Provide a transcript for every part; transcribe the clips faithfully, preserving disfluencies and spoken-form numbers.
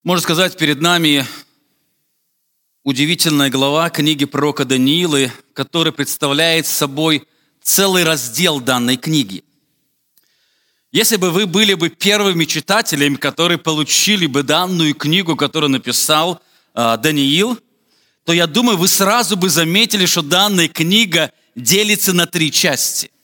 Можно сказать, перед нами удивительная глава книги пророка Даниила, которая представляет собой целый раздел данной книги. Если бы вы были бы первыми читателями, которые получили бы данную книгу, которую написал э, Даниил, то, я думаю, вы сразу бы заметили, что данная книга делится на три части.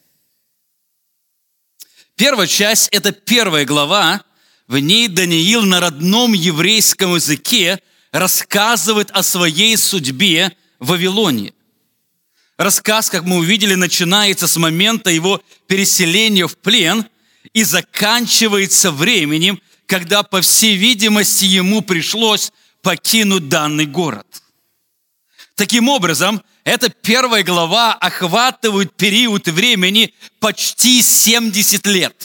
Первая часть – это первая глава. В ней Даниил на родном еврейском языке рассказывает о своей судьбе в Вавилоне. Рассказ, как мы увидели, начинается с момента его переселения в плен и заканчивается временем, когда, по всей видимости, ему пришлось покинуть данный город. Таким образом, эта первая глава охватывает период времени почти семьдесят лет.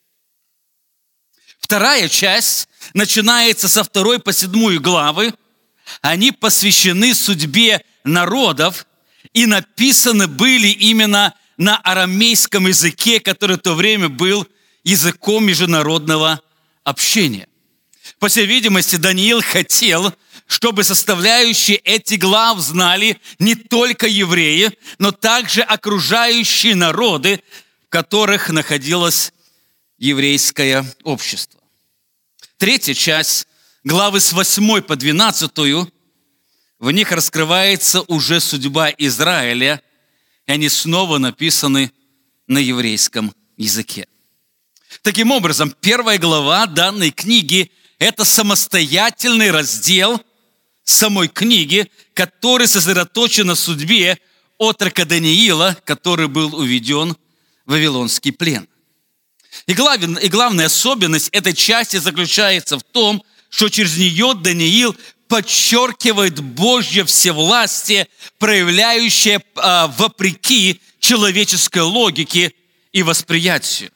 Вторая часть начинается со второй по седьмую главы. Они посвящены судьбе народов и написаны были именно на арамейском языке, который в то время был языком международного общения. По всей видимости, Даниил хотел, чтобы составляющие эти глав знали не только евреи, но также окружающие народы, в которых находилось еврейское общество. Третья часть, главы с восьмой по двенадцатую, в них раскрывается уже судьба Израиля, и они снова написаны на еврейском языке. Таким образом, первая глава данной книги – это самостоятельный раздел самой книги, который сосредоточен на судьбе отрока Даниила, который был уведен в вавилонский плен. И, главен, и главная особенность этой части заключается в том, что через нее Даниил подчеркивает Божье всевластие, проявляющее а, вопреки человеческой логике и восприятию.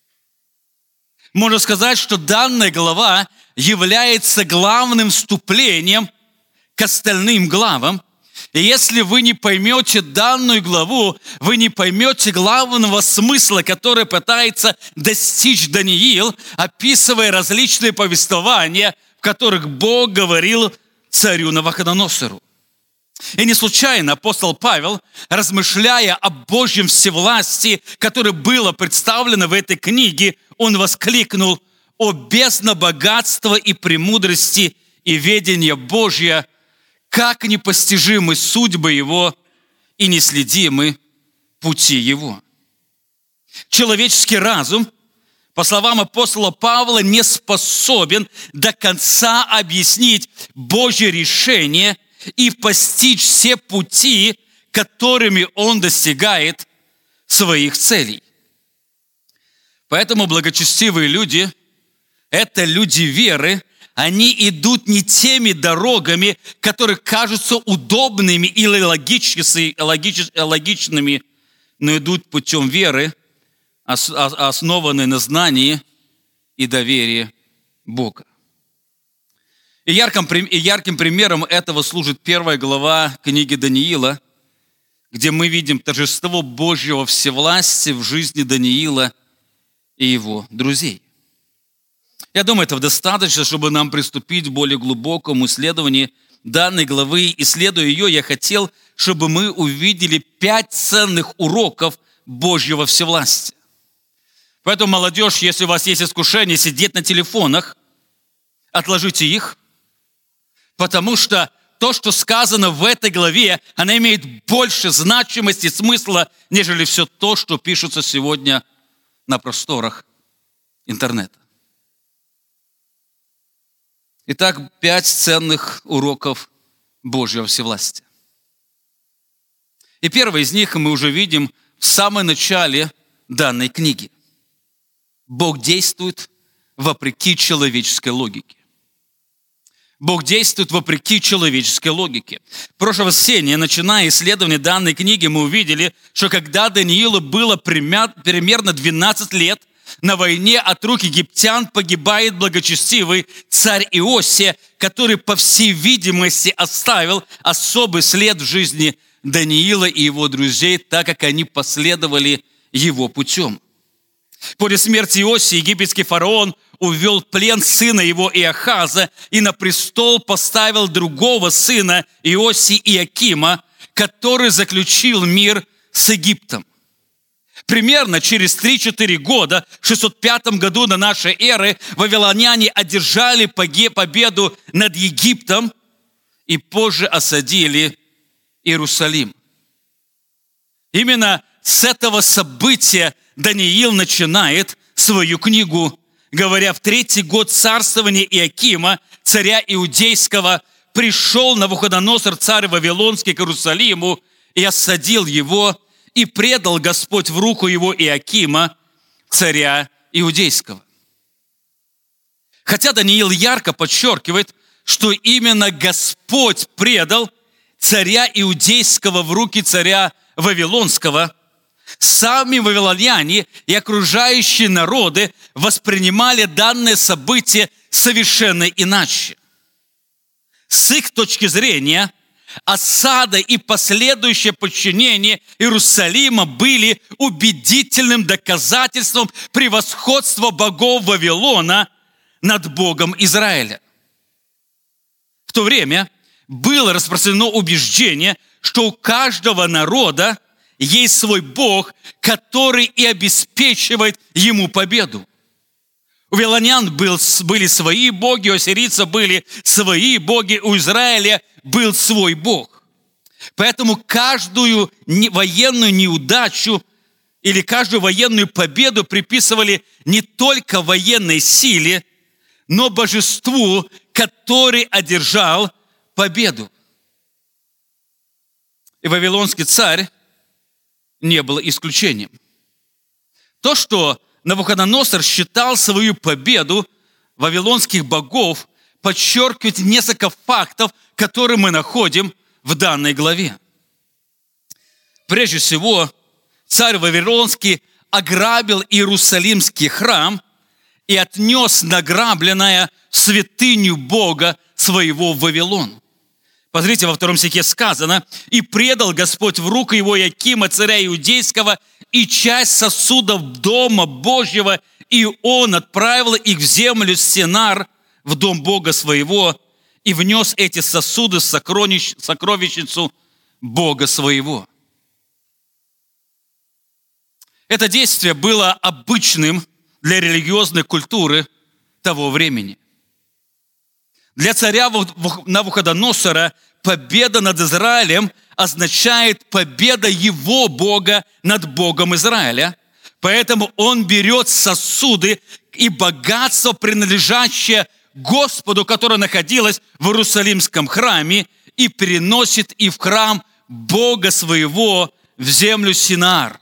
Можно сказать, что данная глава является главным вступлением к остальным главам. И если вы не поймете данную главу, вы не поймете главного смысла, который пытается достичь Даниил, описывая различные повествования, в которых Бог говорил царю Навуходоносору. И не случайно апостол Павел, размышляя о Божьем всевластии, которое было представлено в этой книге, он воскликнул: «О бездна богатства и премудрости и ведения Божья, как непостижимы судьбы Его и неследимы пути Его». Человеческий разум, по словам апостола Павла, не способен до конца объяснить Божье решение и постичь все пути, которыми Он достигает своих целей. Поэтому благочестивые люди – это люди веры. Они идут не теми дорогами, которые кажутся удобными или логичными, но идут путем веры, основанной на знании и доверии Бога. И ярким, и ярким примером этого служит первая глава книги Даниила, где мы видим торжество Божьего всевластия в жизни Даниила и его друзей. Я думаю, этого достаточно, чтобы нам приступить к более глубокому исследованию данной главы. Исследуя ее, я хотел, чтобы мы увидели пять ценных уроков Божьего всевластия. Поэтому, молодежь, если у вас есть искушение сидеть на телефонах, отложите их, потому что то, что сказано в этой главе, оно имеет больше значимости и смысла, нежели все то, что пишется сегодня на просторах интернета. Итак, пять ценных уроков Божьего всевластия. И первый из них мы уже видим в самом начале данной книги. Бог действует вопреки человеческой логике. Бог действует вопреки человеческой логике. В прошлое воскресенье, начиная исследование данной книги, мы увидели, что когда Даниилу было примерно двенадцать лет, на войне от рук египтян погибает благочестивый царь Иосия, который, по всей видимости, оставил особый след в жизни Даниила и его друзей, так как они последовали его путем. После смерти Иосии египетский фараон увел в плен сына его Иохаза и на престол поставил другого сына Иосии Иакима, который заключил мир с Египтом. Примерно через три-четыре года, в шестьсот пятом году до нашей эры, вавилоняне одержали победу над Египтом и позже осадили Иерусалим. Именно с этого события Даниил начинает свою книгу, говоря: в третий год царствования Иакима, царя Иудейского, пришел Навуходоносор, царь Вавилонский, к Иерусалиму и осадил его, и предал Господь в руку его Иакима, царя Иудейского. Хотя Даниил ярко подчеркивает, что именно Господь предал царя Иудейского в руки царя Вавилонского, сами вавилоняне и окружающие народы воспринимали данное событие совершенно иначе. С их точки зрения, осада и последующее подчинение Иерусалима были убедительным доказательством превосходства богов Вавилона над Богом Израиля. В то время было распространено убеждение, что у каждого народа есть свой Бог, который и обеспечивает ему победу. У вавилонян был, были свои боги, у ассирийцев были свои боги, у Израиля был свой Бог. Поэтому каждую военную неудачу или каждую военную победу приписывали не только военной силе, но божеству, который одержал победу. И вавилонский царь не был исключением. То, что Навуходоносор считал свою победу вавилонских богов, подчеркивает несколько фактов, которые мы находим в данной главе. Прежде всего, царь Вавилонский ограбил Иерусалимский храм и отнес награбленное в святыню Бога своего в Вавилон. Посмотрите, во втором стихе сказано: «И предал Господь в руку его Иакима, царя Иудейского, и часть сосудов дома Божьего, и он отправил их в землю Синар, в дом Бога своего, и внес эти сосуды в сокровищницу Бога своего». Это действие было обычным для религиозной культуры того времени. Для царя Навуходоносора победа над Израилем означает победа его Бога над Богом Израиля. Поэтому он берет сосуды и богатство, принадлежащее Господу, которое находилось в Иерусалимском храме, и переносит и в храм Бога своего, в землю Синаар.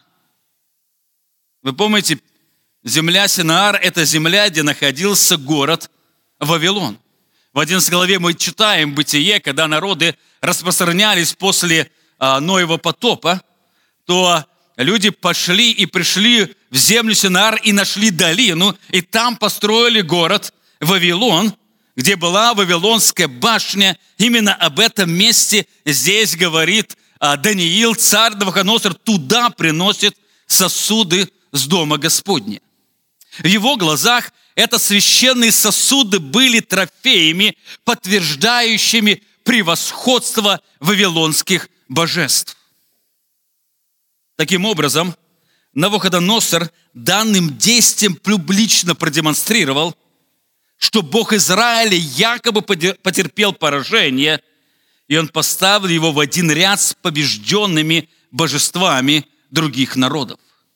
Вы помните, земля Синаар – это земля, где находился город Вавилон. В одиннадцатой главе мы читаем Бытие, когда народы распространялись после а, Ноева потопа, то люди пошли и пришли в землю Синаар и нашли долину, и там построили город Вавилон, где была Вавилонская башня. Именно об этом месте здесь говорит а, Даниил, царь Навуходоносор, туда приносит сосуды с дома Господня. В его глазах это священные сосуды были трофеями, подтверждающими превосходство вавилонских божеств. Таким образом, Навуходоносор данным действием публично продемонстрировал, что Бог Израиля якобы потерпел поражение, и он поставил его в один ряд с побежденными божествами других народов.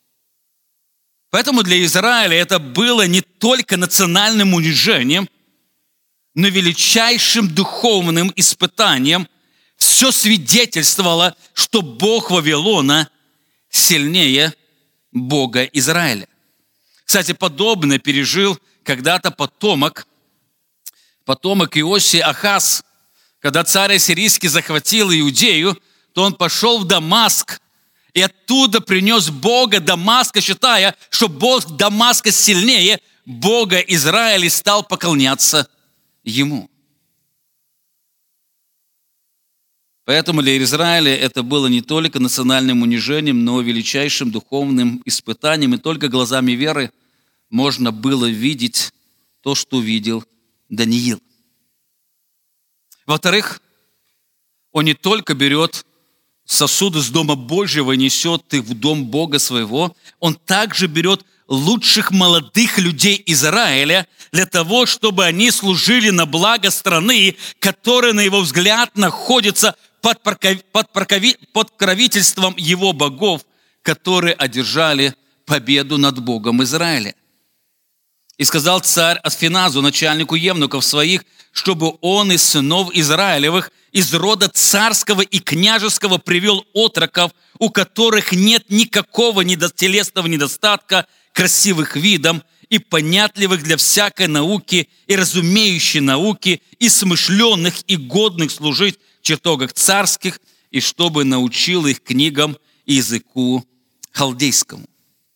Поэтому для Израиля это было не только национальным унижением, но величайшим духовным испытанием. Все свидетельствовало, что Бог Вавилона сильнее Бога Израиля. Кстати, подобное пережил когда-то потомок, потомок Иосии Ахаз. Когда царь ассирийский захватил Иудею, то он пошел в Дамаск, и оттуда принес Бога Дамаска, считая, что Бог Дамаска сильнее Бога Израиля, и стал поклоняться ему. Поэтому для Израиля это было не только национальным унижением, но и величайшим духовным испытанием. И только глазами веры можно было видеть то, что видел Даниил. Во-вторых, он не только берет сосуды из Дома Божьего и несет их в Дом Бога своего, он также берет лучших молодых людей Израиля для того, чтобы они служили на благо страны, которая, на его взгляд, находится под покровительством его богов, которые одержали победу над Богом Израиля. И сказал царь Асфеназу, начальнику евнуков своих, чтобы он из сынов Израилевых, из рода царского и княжеского привел отроков, у которых нет никакого телесного недостатка, красивых видом и понятливых для всякой науки, и разумеющей науки, и смышленных, и годных служить в чертогах царских, и чтобы научил их книгам и языку халдейскому.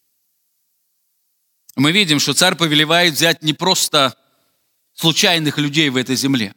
Мы видим, что царь повелевает взять не просто случайных людей в этой земле.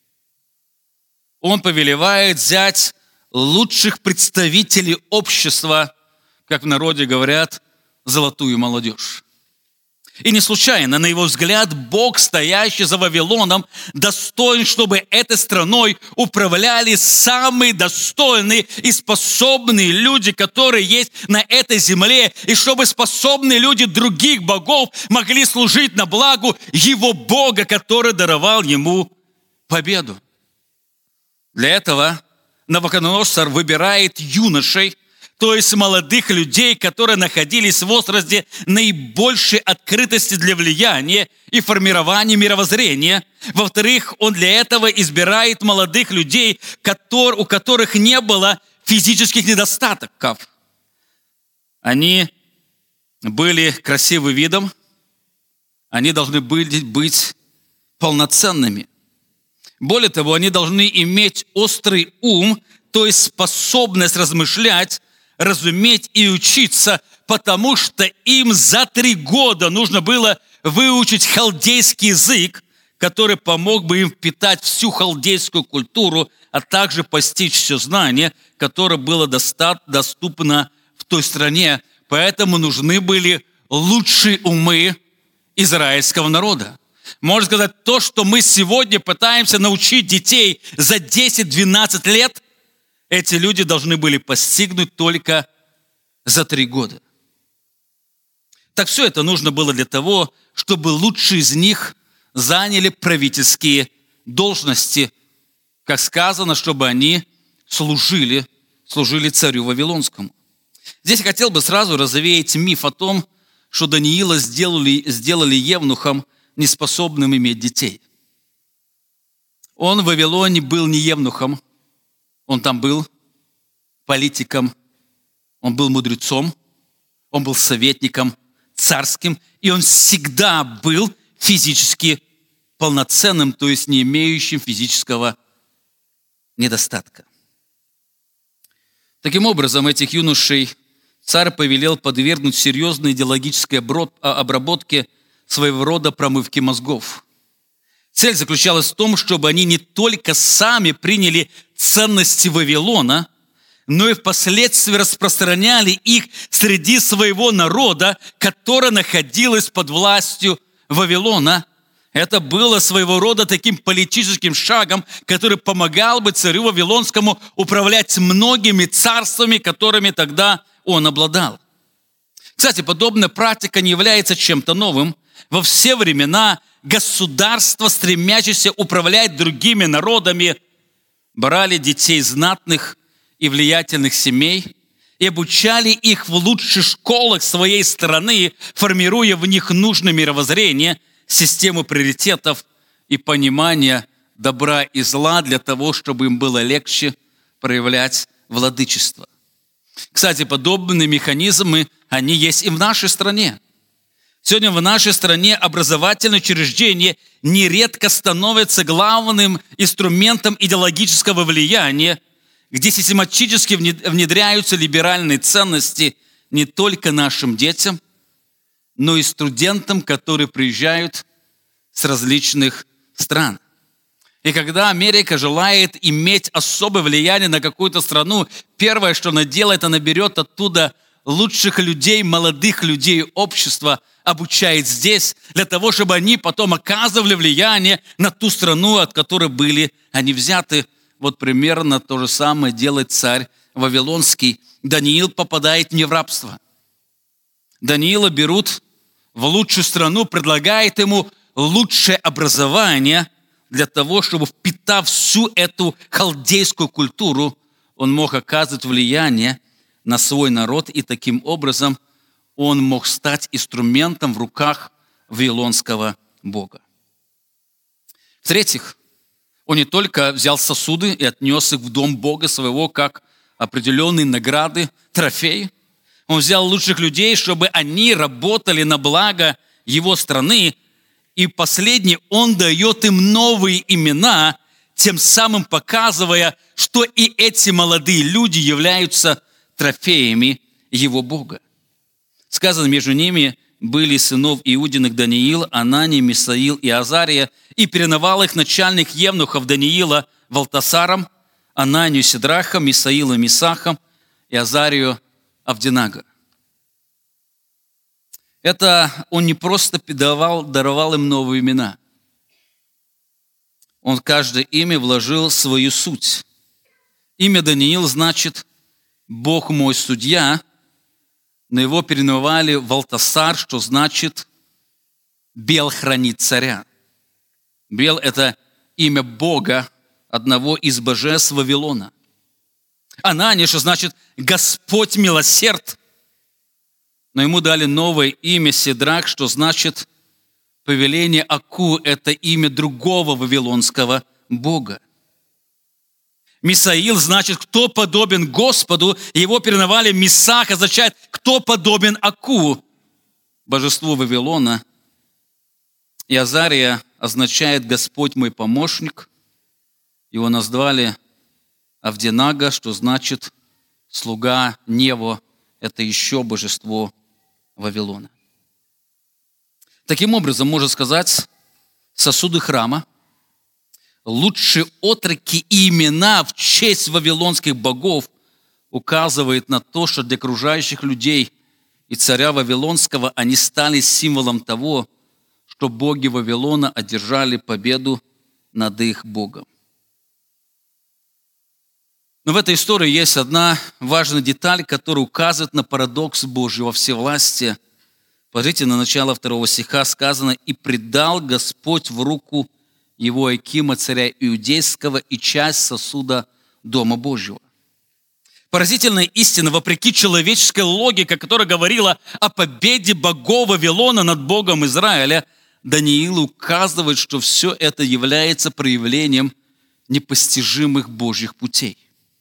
Он повелевает взять лучших представителей общества, как в народе говорят, золотую молодежь. И не случайно, на его взгляд, Бог, стоящий за Вавилоном, достоин, чтобы этой страной управляли самые достойные и способные люди, которые есть на этой земле, и чтобы способные люди других богов могли служить на благо его Бога, который даровал ему победу. Для этого Навуходоносор выбирает юношей, то есть молодых людей, которые находились в возрасте наибольшей открытости для влияния и формирования мировоззрения. Во-вторых, он для этого избирает молодых людей, у которых не было физических недостатков. Они были красивым видом, они должны были быть полноценными. Более того, они должны иметь острый ум, то есть способность размышлять, разуметь и учиться, потому что им за три года нужно было выучить халдейский язык, который помог бы им впитать всю халдейскую культуру, а также постичь все знание, которое было доступно в той стране. Поэтому нужны были лучшие умы израильского народа. Можно сказать, то, что мы сегодня пытаемся научить детей за десять-двенадцать лет, эти люди должны были постигнуть только за три года. Так все это нужно было для того, чтобы лучшие из них заняли правительские должности, как сказано, чтобы они служили, служили царю Вавилонскому. Здесь я хотел бы сразу развеять миф о том, что Даниила сделали, сделали евнухом, неспособным иметь детей. Он в Вавилоне был не евнухом, он там был политиком, он был мудрецом, он был советником царским, и он всегда был физически полноценным, то есть не имеющим физического недостатка. Таким образом, этих юношей царь повелел подвергнуть серьезной идеологической обработке, своего рода промывки мозгов. Цель заключалась в том, чтобы они не только сами приняли ценности Вавилона, но и впоследствии распространяли их среди своего народа, которое находилось под властью Вавилона. Это было своего рода таким политическим шагом, который помогал бы царю Вавилонскому управлять многими царствами, которыми тогда он обладал. Кстати, подобная практика не является чем-то новым. Во все времена государства, стремящиеся управлять другими народами, брали детей знатных и влиятельных семей и обучали их в лучших школах своей страны, формируя в них нужное мировоззрение, систему приоритетов и понимание добра и зла для того, чтобы им было легче проявлять владычество. Кстати, подобные механизмы, они есть и в нашей стране. Сегодня в нашей стране образовательные учреждения нередко становятся главным инструментом идеологического влияния, где систематически внедряются либеральные ценности не только нашим детям, но и студентам, которые приезжают с различных стран. И когда Америка желает иметь особое влияние на какую-то страну, первое, что она делает, она берет оттуда лучших людей, молодых людей общества, обучает здесь, для того, чтобы они потом оказывали влияние на ту страну, от которой были они взяты. Вот примерно то же самое делает царь Вавилонский. Даниил попадает не в рабство. Даниила берут в лучшую страну, предлагает ему лучшее образование для того, чтобы, впитав всю эту халдейскую культуру, он мог оказывать влияние на свой народ, и таким образом он мог стать инструментом в руках вавилонского бога. В-третьих, он не только взял сосуды и отнес их в дом Бога своего, как определенные награды, трофеи. Он взял лучших людей, чтобы они работали на благо его страны, и последний, он дает им новые имена, тем самым показывая, что и эти молодые люди являются трофеями его Бога. Сказано, между ними были сынов Иудиных Даниил, Ананий, Мисаил и Азария, и переновал их начальник евнухов Даниила Валтасаром, Ананию Сидрахом, Мисаилу Мисахом и Азарию Авдинага. Это он не просто давал, даровал им новые имена. Он в каждое имя вложил свою суть. Имя Даниил значит «Бог мой судья», но его переименовали Валтасар, что значит «Бел хранит царя». Бел – это имя Бога, одного из божеств Вавилона. Анания, что значит «Господь милосерд». Но ему дали новое имя Сидрах, что значит повеление Аку, это имя другого вавилонского бога. Мисаил значит, кто подобен Господу, его переименовали Мисах, означает, кто подобен Аку, божеству Вавилона. И Азария означает Господь мой помощник, его назвали Авдинага, что значит слуга Нево, это еще божество Вавилона. Таким образом, можно сказать, сосуды храма, лучшие отроки и имена в честь вавилонских богов указывают на то, что для окружающих людей и царя Вавилонского они стали символом того, что боги Вавилона одержали победу над их Богом. Но в этой истории есть одна важная деталь, которая указывает на парадокс Божьего всевластия. Посмотрите, на начало второго стиха сказано: «И предал Господь в руку его Иоакима, царя Иудейского, и часть сосуда Дома Божьего». Поразительная истина, вопреки человеческой логике, которая говорила о победе богов Вавилона над Богом Израиля, Даниил указывает, что все это является проявлением непостижимых Божьих путей.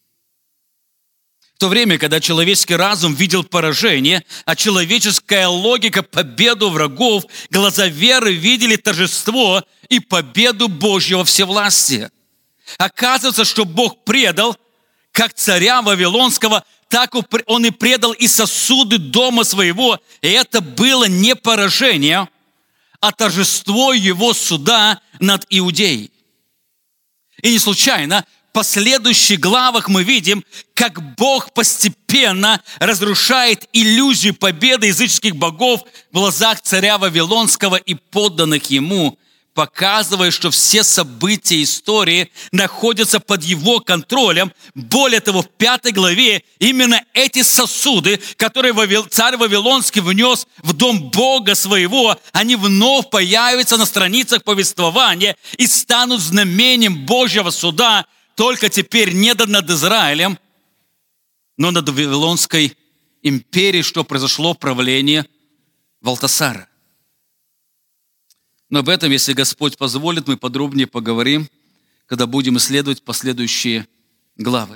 В то время, когда человеческий разум видел поражение, а человеческая логика – победу врагов, глаза веры видели торжество и победу Божьего всевластия. Оказывается, что Бог предал как царя Вавилонского, так Он и предал и сосуды дома своего, и это было не поражение, а торжество Его суда над Иудеей. И не случайно в последующих главах мы видим, как Бог постепенно разрушает иллюзию победы языческих богов в глазах царя Вавилонского и подданных ему, показывая, что все события истории находятся под его контролем. Более того, в пятой главе именно эти сосуды, которые царь Вавилонский внес в дом Бога своего, они вновь появятся на страницах повествования и станут знамением Божьего суда, только теперь не над Израилем, но над Вавилонской империей, что произошло в правлении Валтасара. Но об этом, если Господь позволит, мы подробнее поговорим, когда будем исследовать последующие главы.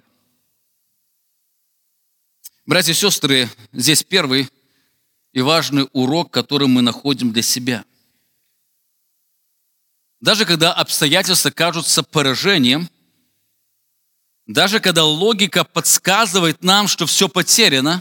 Братья и сестры, здесь первый и важный урок, который мы находим для себя. Даже когда обстоятельства кажутся поражением, даже когда логика подсказывает нам, что все потеряно,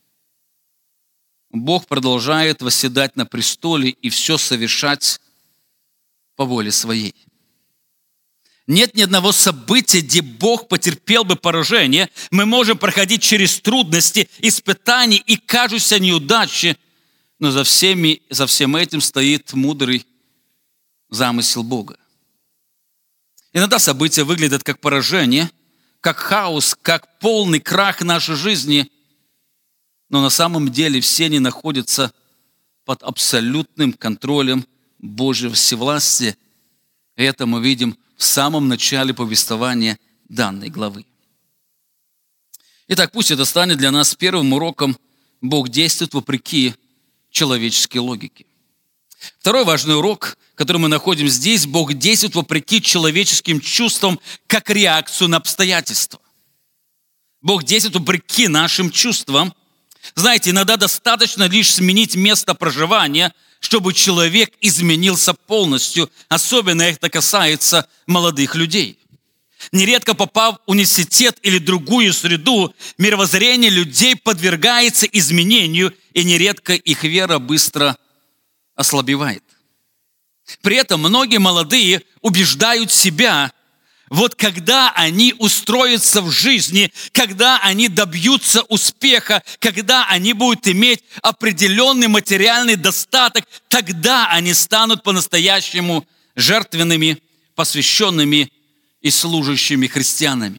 Бог продолжает восседать на престоле и все совершать по воле своей. Нет ни одного события, где Бог потерпел бы поражение. Мы можем проходить через трудности, испытания и кажущиеся неудачи, но за, всеми, за всем этим стоит мудрый замысел Бога. Иногда события выглядят как поражение, как хаос, как полный крах нашей жизни, но на самом деле все они находятся под абсолютным контролем Божьего всевластия. И это мы видим в самом начале повествования данной главы. Итак, пусть это станет для нас первым уроком: Бог действует вопреки человеческой логике. Второй важный урок, который мы находим здесь: Бог действует вопреки человеческим чувствам, как реакцию на обстоятельства. Бог действует вопреки нашим чувствам. Знаете, иногда достаточно лишь сменить место проживания, чтобы человек изменился полностью. Особенно это касается молодых людей. Нередко, попав в университет или другую среду, мировоззрение людей подвергается изменению, и нередко их вера быстро ослабевает. При этом многие молодые убеждают себя, вот когда они устроятся в жизни, когда они добьются успеха, когда они будут иметь определенный материальный достаток, тогда они станут по-настоящему жертвенными, посвященными и служащими христианами.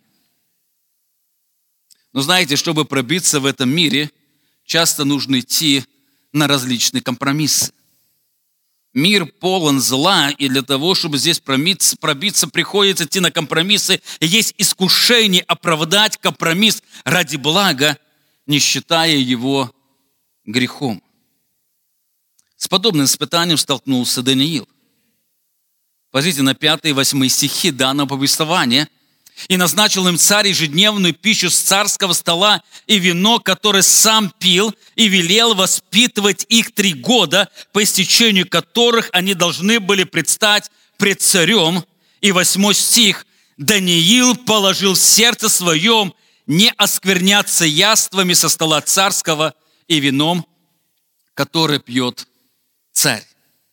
Но знаете, чтобы пробиться в этом мире, часто нужно идти на различные компромиссы. Мир полон зла, и для того, чтобы здесь пробиться, пробиться, приходится идти на компромиссы. И есть искушение оправдать компромисс ради блага, не считая его грехом. С подобным испытанием столкнулся Даниил. Посмотрите на пятый и восьмой стихи данного повествования. «И назначил им царь ежедневную пищу с царского стола и вино, которое сам пил, и велел воспитывать их три года, по истечению которых они должны были предстать пред царем». И восьмой стих. «Даниил положил в сердце своем не оскверняться яствами со стола царского и вином, которое пьет царь».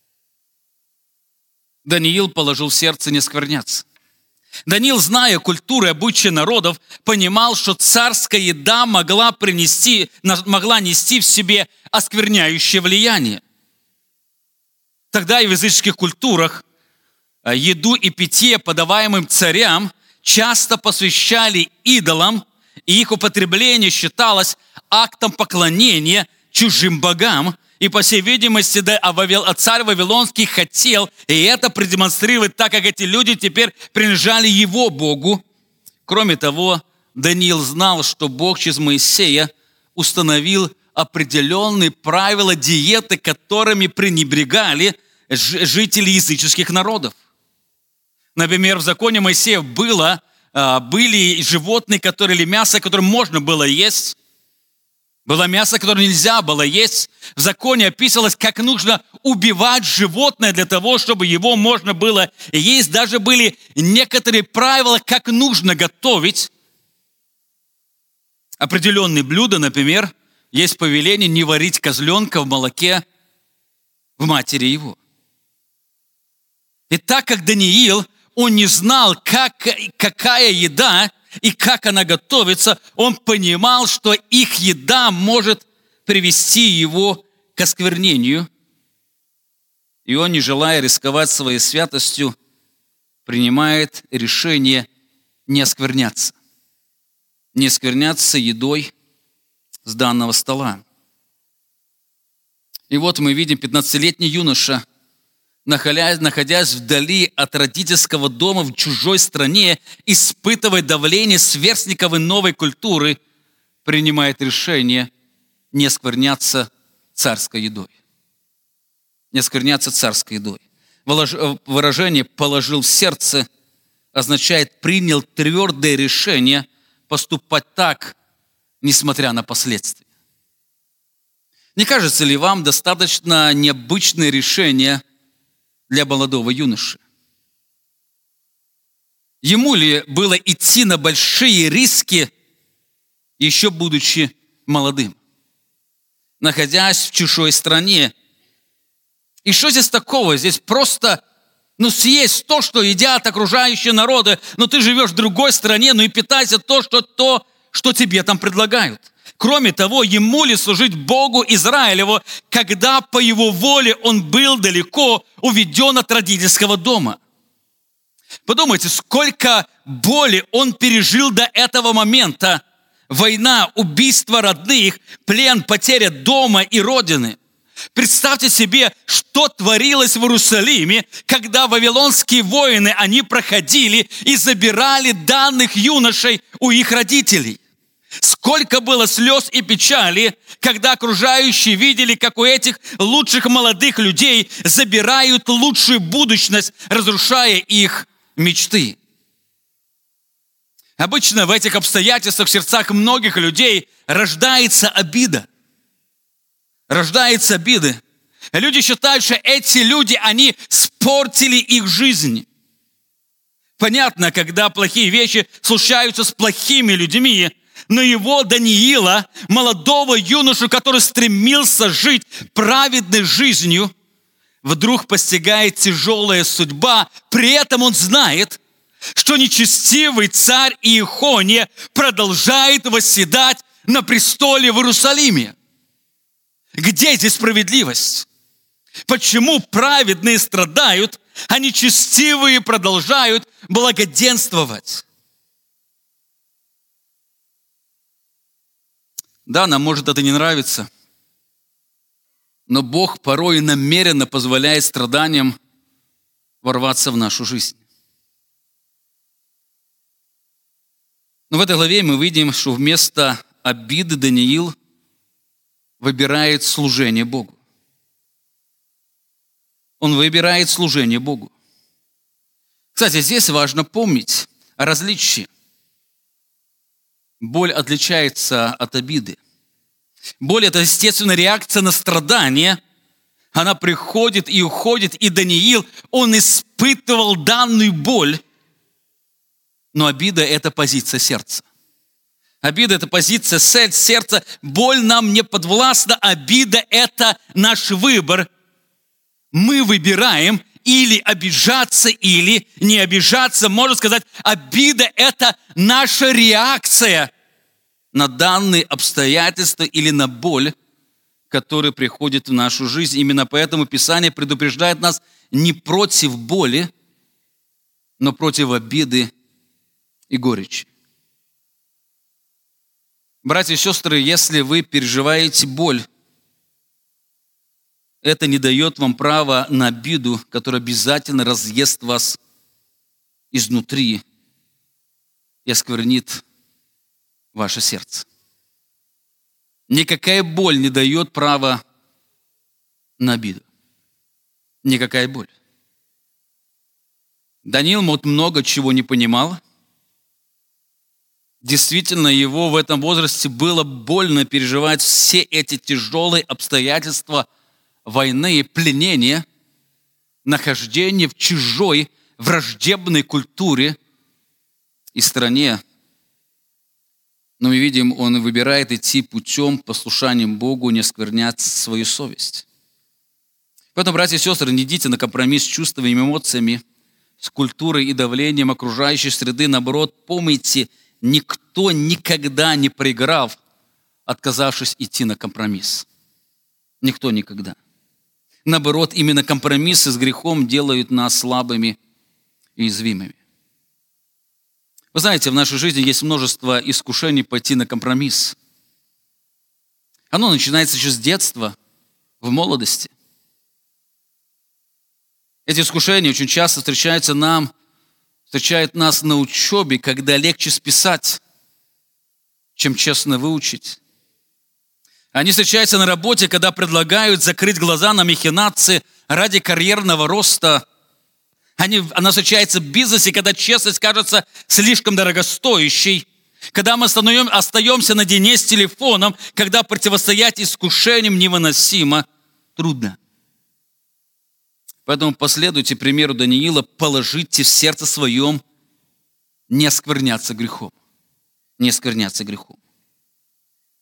Даниил положил в сердце не оскверняться. Даниил, зная культуру и обычаи народов, понимал, что царская еда могла, принести, могла нести в себе оскверняющее влияние. Тогда и в языческих культурах еду и питье, подаваемым царям, часто посвящали идолам, и их употребление считалось актом поклонения чужим богам. И, по всей видимости, царь Вавилонский хотел и это продемонстрировать, так как эти люди теперь принадлежали его Богу. Кроме того, Даниил знал, что Бог через Моисея установил определенные правила диеты, которыми пренебрегали жители языческих народов. Например, в законе Моисея было, были животные, которые, или мясо, которое можно было есть. Было мясо, которое нельзя было есть. В законе описывалось, как нужно убивать животное для того, чтобы его можно было есть. Даже были некоторые правила, как нужно готовить определенные блюда. Например, есть повеление не варить козленка в молоке в матери его. И так как Даниил, он не знал, как, какая еда и как она готовится, он понимал, что их еда может привести его к осквернению. И он, не желая рисковать своей святостью, принимает решение не оскверняться. Не оскверняться едой с данного стола. И вот мы видим пятнадцатилетний юноша, находясь вдали от родительского дома в чужой стране, испытывая давление сверстников и новой культуры, принимает решение не оскверняться царской едой. Не оскверняться царской едой. Выражение «положил в сердце» означает «принял твердое решение поступать так, несмотря на последствия». Не кажется ли вам достаточно необычное решение для молодого юноши? Ему ли было идти на большие риски, еще будучи молодым, находясь в чужой стране? И что здесь такого? Здесь просто Ну, съесть то, что едят окружающие народы, но ты живешь в другой стране, ну и питайся то, что, то, что тебе там предлагают. Кроме того, ему ли служить Богу Израилеву, когда по его воле он был далеко уведен от родительского дома? Подумайте, сколько боли он пережил до этого момента. Война, убийство родных, плен, потеря дома и родины. Представьте себе, что творилось в Иерусалиме, когда вавилонские воины, они проходили и забирали данных юношей у их родителей. Сколько было слез и печали, когда окружающие видели, как у этих лучших молодых людей забирают лучшую будущность, разрушая их мечты. Обычно в этих обстоятельствах в сердцах многих людей рождается обида. Рождается обида. Люди считают, что эти люди, они испортили их жизнь. Понятно, когда плохие вещи случаются с плохими людьми, но его, Даниила, молодого юношу, который стремился жить праведной жизнью, вдруг постигает тяжелая судьба. При этом он знает, что нечестивый царь Иехония продолжает восседать на престоле в Иерусалиме. Где здесь справедливость? Почему праведные страдают, а нечестивые продолжают благоденствовать? Да, нам может это не нравиться, но Бог порой намеренно позволяет страданиям ворваться в нашу жизнь. Но в этой главе мы видим, что вместо обиды Даниил выбирает служение Богу. Он выбирает служение Богу. Кстати, здесь важно помнить о различии. Боль отличается от обиды. Боль – это, естественно, реакция на страдание. Она приходит и уходит, и Даниил, он испытывал данную боль. Но обида – это позиция сердца. Обида – это позиция сердца. Боль нам не подвластна. Обида – это наш выбор. Мы выбираем или обижаться, или не обижаться. Можно сказать, обида – это наша реакция на данные обстоятельства или на боль, которая приходит в нашу жизнь. Именно поэтому Писание предупреждает нас не против боли, но против обиды и горечи. Братья и сестры, если вы переживаете боль, это не дает вам права на обиду, которая обязательно разъест вас изнутри и осквернит ваше сердце. Никакая боль не дает права на обиду. Никакая боль. Даниил вот много чего не понимал. Действительно, его в этом возрасте было больно переживать все эти тяжелые обстоятельства войны, пленения, нахождение в чужой, враждебной культуре и стране. Но мы видим, он выбирает идти путем послушанием Богу, не осквернять свою совесть. Поэтому, братья и сестры, не идите на компромисс с чувствами и эмоциями, с культурой и давлением окружающей среды. Наоборот, помните, никто никогда не проиграл, отказавшись идти на компромисс. Никто никогда. Наоборот, именно компромиссы с грехом делают нас слабыми и уязвимыми. Вы знаете, в нашей жизни есть множество искушений пойти на компромисс. Оно начинается еще с детства, в молодости. Эти искушения очень часто встречаются нам, встречают нас на учебе, когда легче списать, чем честно выучить. Они встречаются на работе, когда предлагают закрыть глаза на махинации ради карьерного роста. Они, она встречается в бизнесе, когда честность кажется слишком дорогостоящей. Когда мы остаемся наедине с телефоном, когда противостоять искушениям невыносимо трудно. Поэтому последуйте примеру Даниила, положите в сердце своем не оскверняться грехом. Не оскверняться грехом.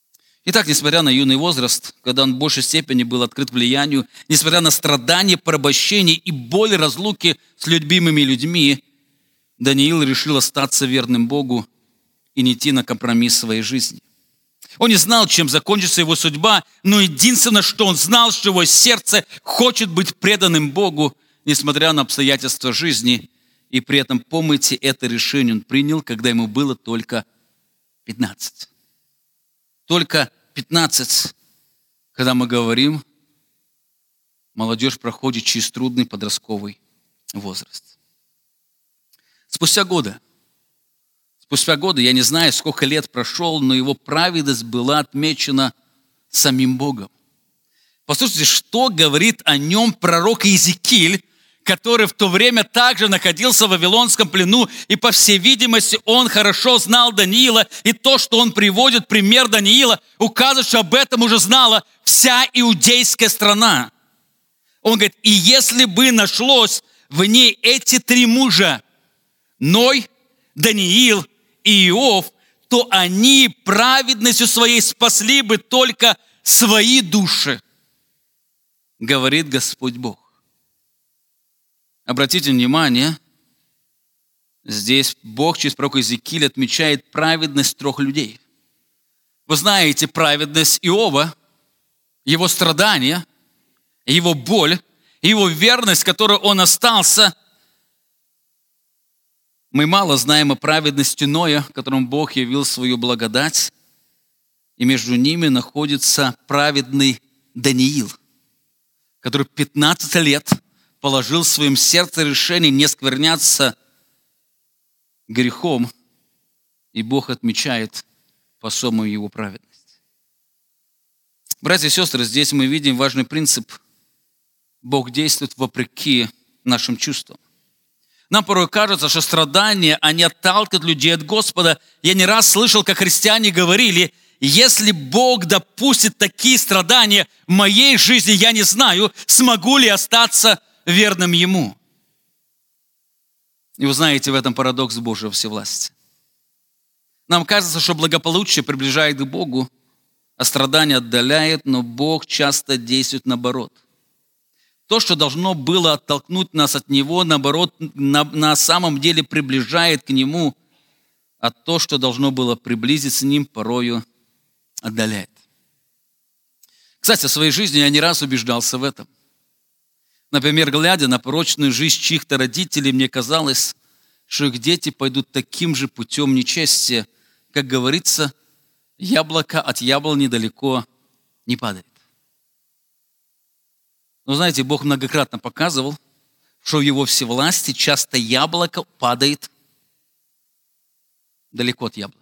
Итак, несмотря на юный возраст, когда он в большей степени был открыт влиянию, несмотря на страдания, порабощение и боль разлуки с любимыми людьми, Даниил решил остаться верным Богу и не идти на компромисс в своей жизни. Он не знал, чем закончится его судьба, но единственное, что он знал, что его сердце хочет быть преданным Богу, несмотря на обстоятельства жизни. И при этом, помните, это решение он принял, когда ему было только пятнадцать. Только пятнадцать, когда мы говорим, молодежь проходит через трудный подростковый возраст. Спустя годы, спустя годы, я не знаю, сколько лет прошел, но его праведность была отмечена самим Богом. Послушайте, что говорит о нем пророк Иезекииль, который в то время также находился в вавилонском плену, и, по всей видимости, он хорошо знал Даниила, и то, что он приводит пример Даниила, указывает, что об этом уже знала вся иудейская страна. Он говорит, и если бы нашлось в ней эти три мужа, Ной, Даниил и Иов, то они праведностью своей спасли бы только свои души, говорит Господь Бог. Обратите внимание, здесь Бог через пророка Иезекииля отмечает праведность трех людей. Вы знаете праведность Иова, его страдания, его боль, его верность, которой он остался. Мы мало знаем о праведности Ноя, которому Бог явил свою благодать, и между ними находится праведный Даниил, который пятнадцать лет положил в своем сердце решение не скверняться грехом, и Бог отмечает по-особому его праведность. Братья и сестры, здесь мы видим важный принцип. Бог действует вопреки нашим чувствам. Нам порой кажется, что страдания, они отталкивают людей от Господа. Я не раз слышал, как христиане говорили, если Бог допустит такие страдания в моей жизни, я не знаю, смогу ли остаться верным Ему. И вы знаете, в этом парадокс Божьего всевластия. Нам кажется, что благополучие приближает к Богу, а страдания отдаляет, но Бог часто действует наоборот. То, что должно было оттолкнуть нас от Него, наоборот, на, на самом деле приближает к Нему, а то, что должно было приблизить с Ним, порою отдаляет. Кстати, в своей жизни я не раз убеждался в этом. Например, глядя на порочную жизнь чьих-то родителей, мне казалось, что их дети пойдут таким же путем нечестия. Как говорится, яблоко от яблони далеко не падает. Но знаете, Бог многократно показывал, что в Его всевластии часто яблоко падает далеко от яблони.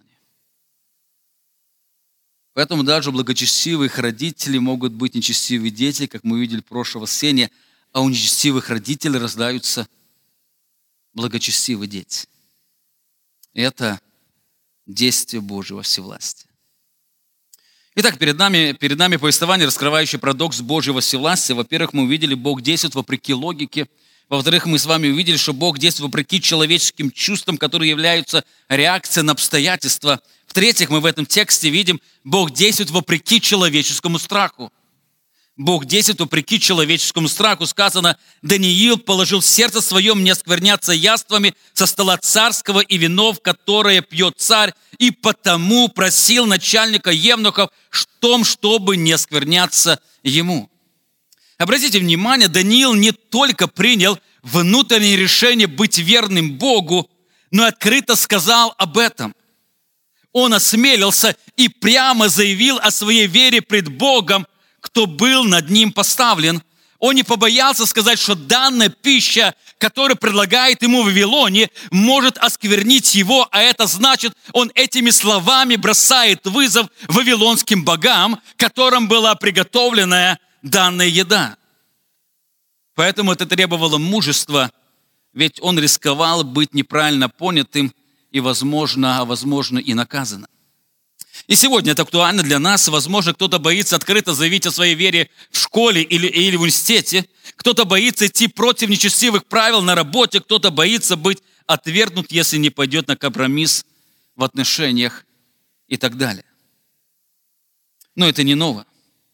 Поэтому даже у благочестивых родителей могут быть нечестивые дети, как мы видели в прошлом воскресенье, а у нечестивых родителей рождаются благочестивые дети. Это действие Божьего всевластия. Итак, перед нами, перед нами повествование, раскрывающее парадокс Божьего всевластия. Во-первых, мы увидели, Бог действует вопреки логике. Во-вторых, мы с вами увидели, что Бог действует вопреки человеческим чувствам, которые являются реакцией на обстоятельства. В-третьих, мы в этом тексте видим, Бог действует вопреки человеческому страху. Бог действует вопреки человеческому страху. Сказано, Даниил положил в сердце своем не оскверняться яствами со стола царского и винов, которое пьет царь, и потому просил начальника евнухов в том, чтобы не оскверняться ему. Обратите внимание, Даниил не только принял внутреннее решение быть верным Богу, но открыто сказал об этом. Он осмелился и прямо заявил о своей вере пред Богом, кто был над ним поставлен. Он не побоялся сказать, что данная пища, которую предлагает ему в Вавилоне, может осквернить его, а это значит, он этими словами бросает вызов вавилонским богам, которым была приготовлена данная еда. Поэтому это требовало мужества, ведь он рисковал быть неправильно понятым и, возможно, а возможно и наказанным. И сегодня это актуально для нас. Возможно, кто-то боится открыто заявить о своей вере в школе или, или в университете. Кто-то боится идти против нечестивых правил на работе. Кто-то боится быть отвергнут, если не пойдет на компромисс в отношениях и так далее. Но это не ново.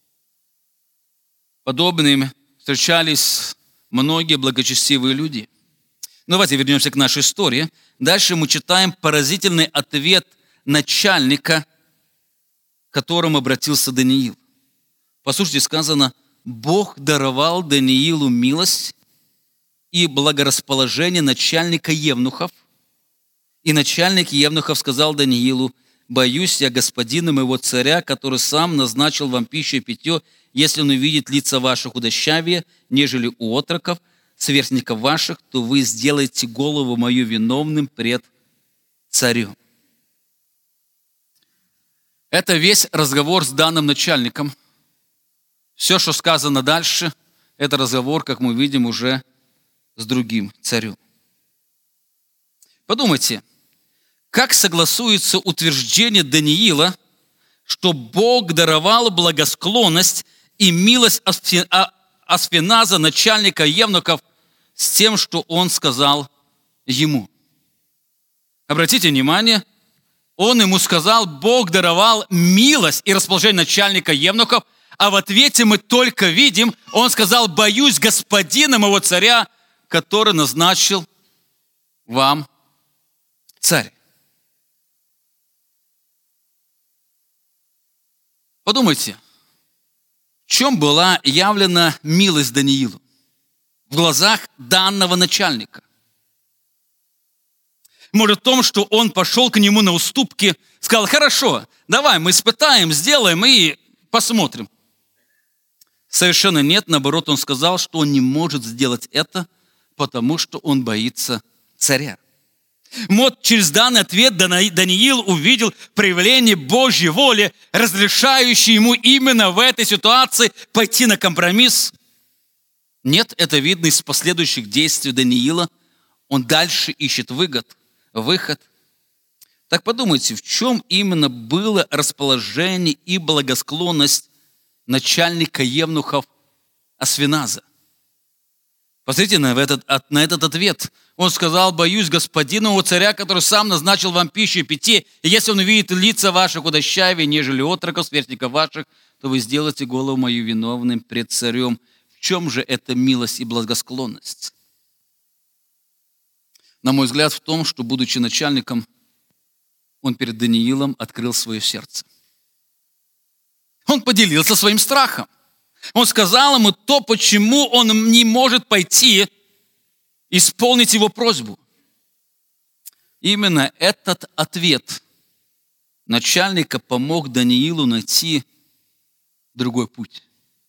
Подобными встречались многие благочестивые люди. Но давайте вернемся к нашей истории. Дальше мы читаем поразительный ответ начальника, к которому обратился Даниил. Послушайте, сказано: Бог даровал Даниилу милость и благорасположение начальника евнухов. И начальник евнухов сказал Даниилу: «Боюсь я господина моего царя, который сам назначил вам пищу и питье, если он увидит лица ваши худощавее, нежели у отроков, сверстников ваших, то вы сделаете голову мою виновным пред царем». Это весь разговор с данным начальником. Все, что сказано дальше, это разговор, как мы видим, уже с другим царем. Подумайте, как согласуется утверждение Даниила, что Бог даровал благосклонность и милость Асфеназа, начальника евнухов, с тем, что он сказал ему. Обратите внимание, он ему сказал: Бог даровал милость и расположение начальника евнухов, а в ответе мы только видим, он сказал: «Боюсь господина моего царя, который назначил вам царь». Подумайте, в чем была явлена милость Даниилу в глазах данного начальника? Может, в том, что он пошел к нему на уступки, сказал: «Хорошо, давай мы испытаем, сделаем и посмотрим». Совершенно нет, наоборот, он сказал, что он не может сделать это, потому что он боится царя. Вот через данный ответ Даниил увидел проявление Божьей воли, разрешающей ему именно в этой ситуации пойти на компромисс. Нет, это видно из последующих действий Даниила. Он дальше ищет выгод, выход. Так подумайте, в чем именно было расположение и благосклонность начальника евнухов Асфеназа? Посмотрите на этот, на этот ответ. Он сказал: «Боюсь господина моего царя, который сам назначил вам пищу и питье, и если он увидит лица ваши худощавее, нежели отроков, сверстников ваших, то вы сделаете голову мою виновным пред царем». В чем же эта милость и благосклонность? На мой взгляд, в том, что, будучи начальником, он перед Даниилом открыл свое сердце. Он поделился своим страхом. Он сказал ему то, почему он не может пойти исполнить его просьбу. Именно этот ответ начальника помог Даниилу найти другой путь.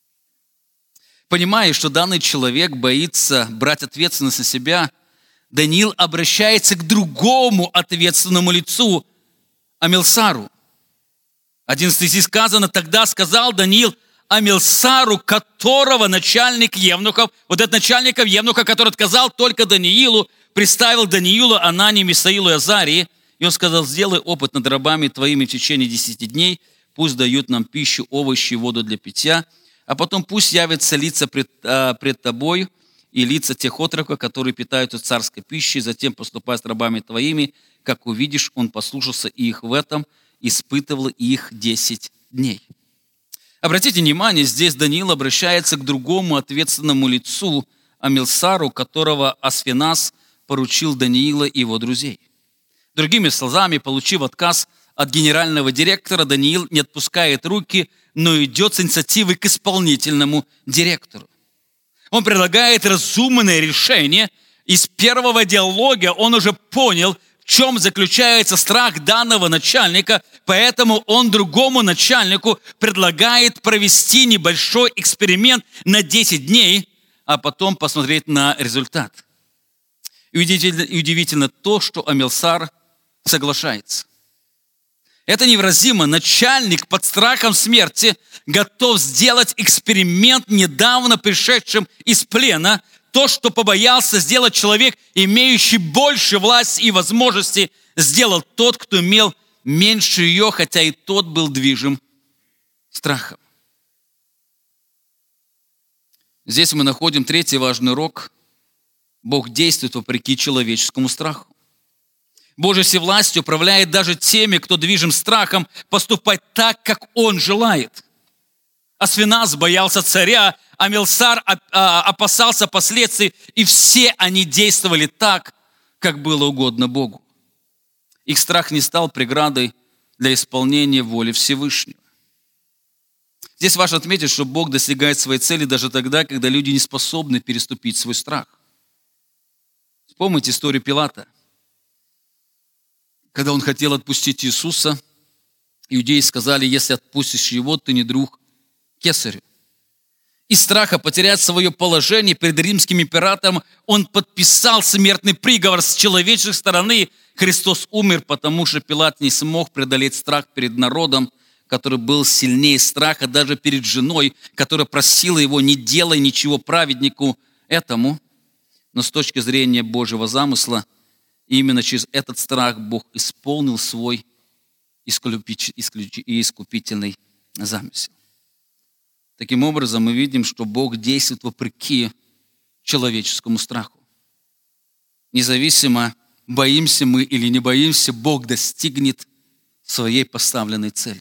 Понимая, что данный человек боится брать ответственность на себя, Даниил обращается к другому ответственному лицу, Амилсару. одиннадцатый стих сказано: «Тогда сказал Даниил Амилсару, которого начальник евнухов», вот этот начальник евнуха, который отказал только Даниилу, представил Даниилу, Анании, Мисаилу и Азарии, и он сказал: «Сделай опыт над рабами твоими в течение десяти дней, пусть дают нам пищу, овощи и воду для питья, а потом пусть явятся лица пред, а, пред тобой и лица тех отроков, которые питаются царской пищей, затем поступай с рабами твоими, как увидишь, он послушался их в этом, испытывал их десять дней». Обратите внимание, здесь Даниил обращается к другому ответственному лицу, Амилсару, которого Асфеназ поручил Даниила и его друзей. Другими словами, получив отказ от генерального директора, Даниил не отпускает руки, но идет с инициативой к исполнительному директору. Он предлагает разумное решение. Из первого диалога он уже понял, в чем заключается страх данного начальника, поэтому он другому начальнику предлагает провести небольшой эксперимент на десять дней, а потом посмотреть на результат. И удивительно, и удивительно то, что Амилсар соглашается. Это невыразимо. Начальник под страхом смерти готов сделать эксперимент недавно пришедшим из плена. То, что побоялся сделать человек, имеющий больше власти и возможности, сделал тот, кто имел меньше ее, хотя и тот был движим страхом. Здесь мы находим третий важный урок. Бог действует вопреки человеческому страху. Божьей всевластью управляет даже теми, кто движим страхом поступать так, как Он желает. Асфиназ боялся царя, а Мелсар опасался последствий, и все они действовали так, как было угодно Богу. Их страх не стал преградой для исполнения воли Всевышнего. Здесь важно отметить, что Бог достигает своей цели даже тогда, когда люди не способны переступить свой страх. Вспомните историю Пилата. Когда он хотел отпустить Иисуса, иудеи сказали: если отпустишь его, ты не друг Кесарю. Из страха потерять свое положение перед римским императором он подписал смертный приговор. С человеческой стороны Христос умер, потому что Пилат не смог преодолеть страх перед народом, который был сильнее страха даже перед женой, которая просила его: не делай ничего праведнику этому. Но с точки зрения Божьего замысла, именно через этот страх Бог исполнил свой искупительный замысел. Таким образом, мы видим, что Бог действует вопреки человеческому страху. Независимо, боимся мы или не боимся, Бог достигнет своей поставленной цели.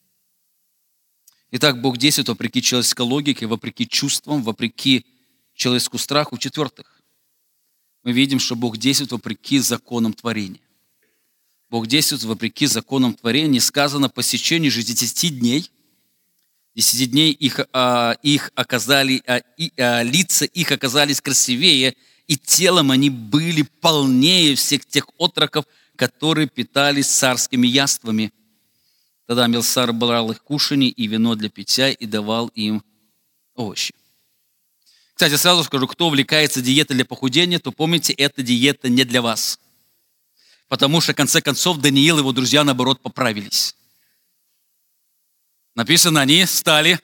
Итак, Бог действует вопреки человеческой логике, вопреки чувствам, вопреки человеческому страху. В-четвертых, мы видим, что Бог действует вопреки законам творения. Бог действует вопреки законам творения. Сказано: по сечению же десяти дней, десяти дней их, а, их оказали, а, и, а, лица их оказались красивее, и телом они были полнее всех тех отроков, которые питались царскими яствами. Тогда Мелсар брал их кушанье и вино для питья и давал им овощи. Кстати, сразу скажу, кто увлекается диетой для похудения, то помните, эта диета не для вас. Потому что, в конце концов, Даниил и его друзья, наоборот, поправились. Написано, они стали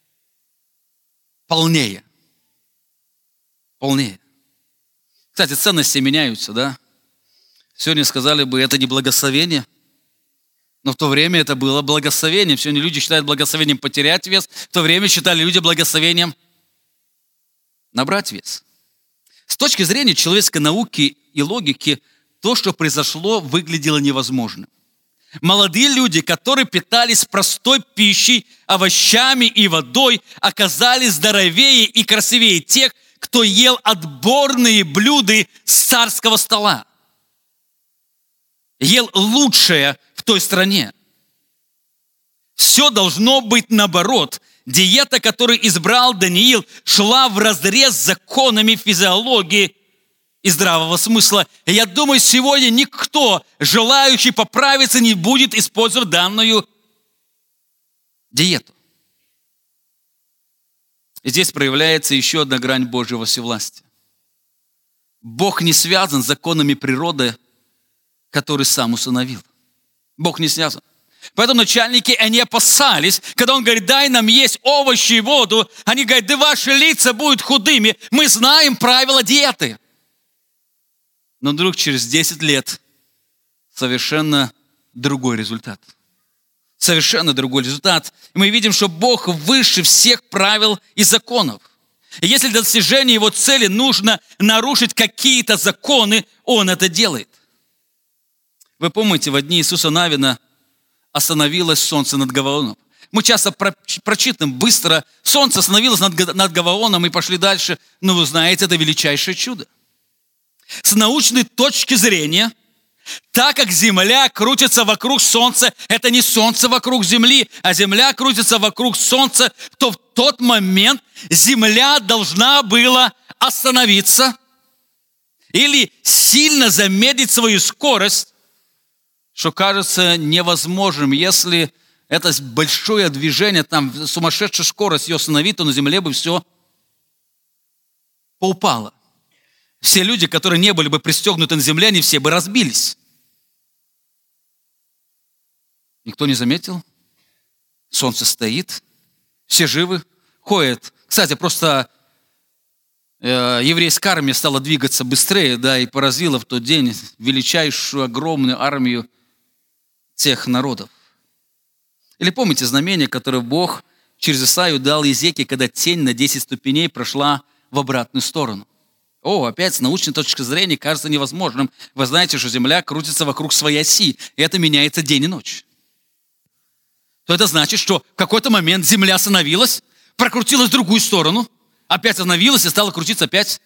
полнее. Полнее. Кстати, ценности меняются, да? Сегодня сказали бы, это не благословение, но в то время это было благословением. Сегодня люди считают благословением потерять вес, в то время считали люди благословением набрать вес. С точки зрения человеческой науки и логики, то, что произошло, выглядело невозможным. Молодые люди, которые питались простой пищей, овощами и водой, оказались здоровее и красивее тех, кто ел отборные блюда с царского стола. Ел лучшее в той стране. Все должно быть наоборот. Диета, которую избрал Даниил, шла вразрез с законами физиологии и здравого смысла. И я думаю, сегодня никто, желающий поправиться, не будет использовать данную диету. И здесь проявляется еще одна грань Божьего всевластия. Бог не связан с законами природы, которые сам установил. Бог не связан. Поэтому начальники, они опасались, когда он говорит: дай нам есть овощи и воду. Они говорят: да ваши лица будут худыми. Мы знаем правила диеты. Но вдруг через десять лет совершенно другой результат. Совершенно другой результат. И мы видим, что Бог выше всех правил и законов. И если для достижения Его цели нужно нарушить какие-то законы, Он это делает. Вы помните, в дни Иисуса Навина остановилось солнце над Гаваоном. Мы часто прочитаем быстро: солнце остановилось над, над Гаваоном, и пошли дальше. Но вы знаете, это величайшее чудо. С научной точки зрения, так как Земля крутится вокруг Солнца, это не Солнце вокруг Земли, а Земля крутится вокруг Солнца, то в тот момент Земля должна была остановиться или сильно замедлить свою скорость, что кажется невозможным. Если это большое движение, там сумасшедшая скорость ее остановить, то на Земле бы все поупало. Все люди, которые не были бы пристегнуты на земле, они все бы разбились. Никто не заметил? Солнце стоит, все живы, ходят. Кстати, просто э, еврейская армия стала двигаться быстрее, да, и поразила в тот день величайшую, огромную армию тех народов. Или помните знамение, которое Бог через Исаию дал Иезекии, когда тень на десять ступеней прошла в обратную сторону? О, опять с научной точки зрения кажется невозможным. Вы знаете, что Земля крутится вокруг своей оси, и это меняется день и ночь. То это значит, что в какой-то момент Земля остановилась, прокрутилась в другую сторону, опять остановилась и стала крутиться опять